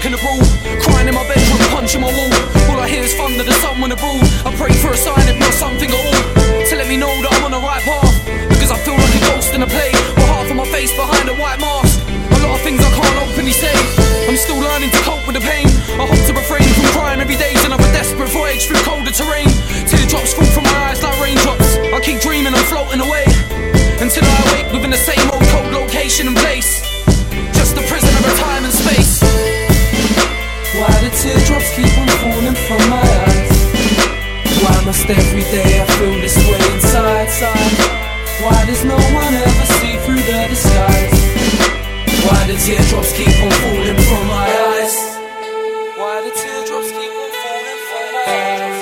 drunk in the brawl, crying in my bedroom, punching my wall. All I hear is thunder, the sun when abroad. I pray for a sign, if not something at all, to let me know that I'm on the right path. Because I feel like a ghost in a play, with half of my face behind a white mask. A lot of things I can't openly say. I'm still learning to cope with the pain. I hope to refrain from crying every day's another desperate voyage through colder terrain. Teardrops fall from my eyes like raindrops. I keep dreaming I'm floating away, until I wake within the same old cold location and place. Just a prisoner of time and space. Why the teardrops keep on falling from my eyes? Why must every day I feel this way inside? Why does no one ever see through the disguise? Why the teardrops keep on falling from my eyes? Why the teardrops keep on falling from my eyes?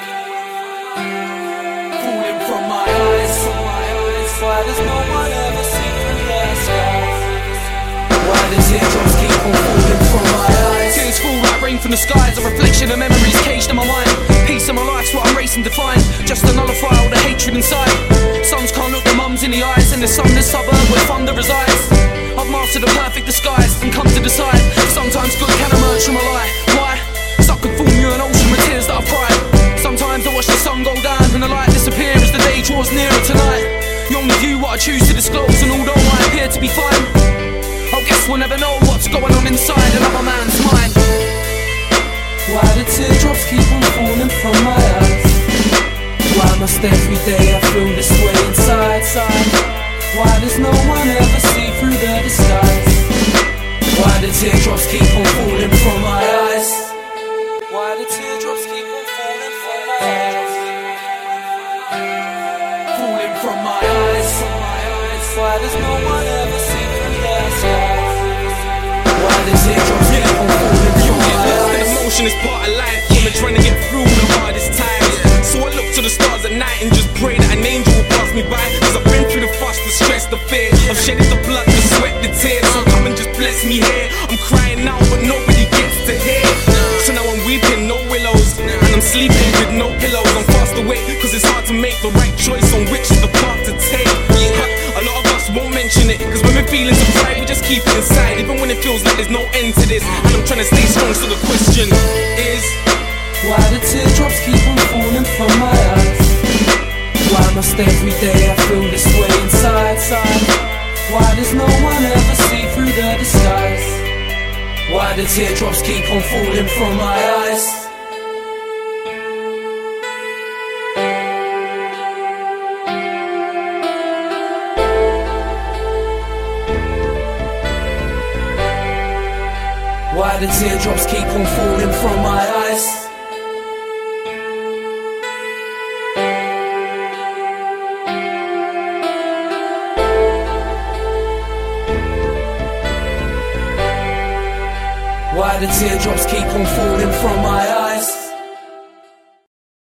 Falling from my eyes. Why does no one ever see through the disguise? Why the teardrops keep on falling from my eyes? Tears fall like rain from the skies, a reflection of memories caged in my mind. Peace in my life's what I'm racing to find, just to nullify all the hatred inside. Sons can't look their mums in the eyes, in the sunless suburb where thunder resides. I've mastered the perfect disguise and come to decide, sometimes good can emerge from a lie. Why? So I could form you an ocean with tears that I've cried. Sometimes I watch the sun go down and the light disappear as the day draws nearer tonight. You only view what I choose to disclose, and although I appear to be fine, I guess we'll never know what's going on inside another man's mind. Why the teardrops keep on falling from my eyes? Why must every day I feel this way inside? Why does no one ever see through the disguise? Why the teardrops keep on falling from my eyes? Why the teardrops keep on falling from my eyes? Falling from my eyes. Why does no one ever see through the disguise? Why the teardrops keep on falling from my eyes? Emotion is part of life, woman trying to get through the hardest times. So I look to the stars at night and just pray that an angel will pass me by. Cause I've been through the fuss, the stress, the fear. I've shedded the blood, the sweat, the tears. So come and just bless me here. I'm crying out but nobody gets to hear. So now I'm weeping, no willows, and I'm sleeping with no pillows. I'm fast awake cause it's hard to make the right choice on which is the path to take. A lot of us won't mention it, cause when we're feeling so pride we just keep it inside, even when it feels like there's no end to this. And I'm trying to stay strong, so the question is, why the teardrops keep on falling from my eyes? Why must every day I feel this way inside? Why does no one ever see through the disguise? Why the teardrops keep on falling from my eyes? Why the teardrops keep on falling from my eyes? Why the teardrops keep on falling from my eyes?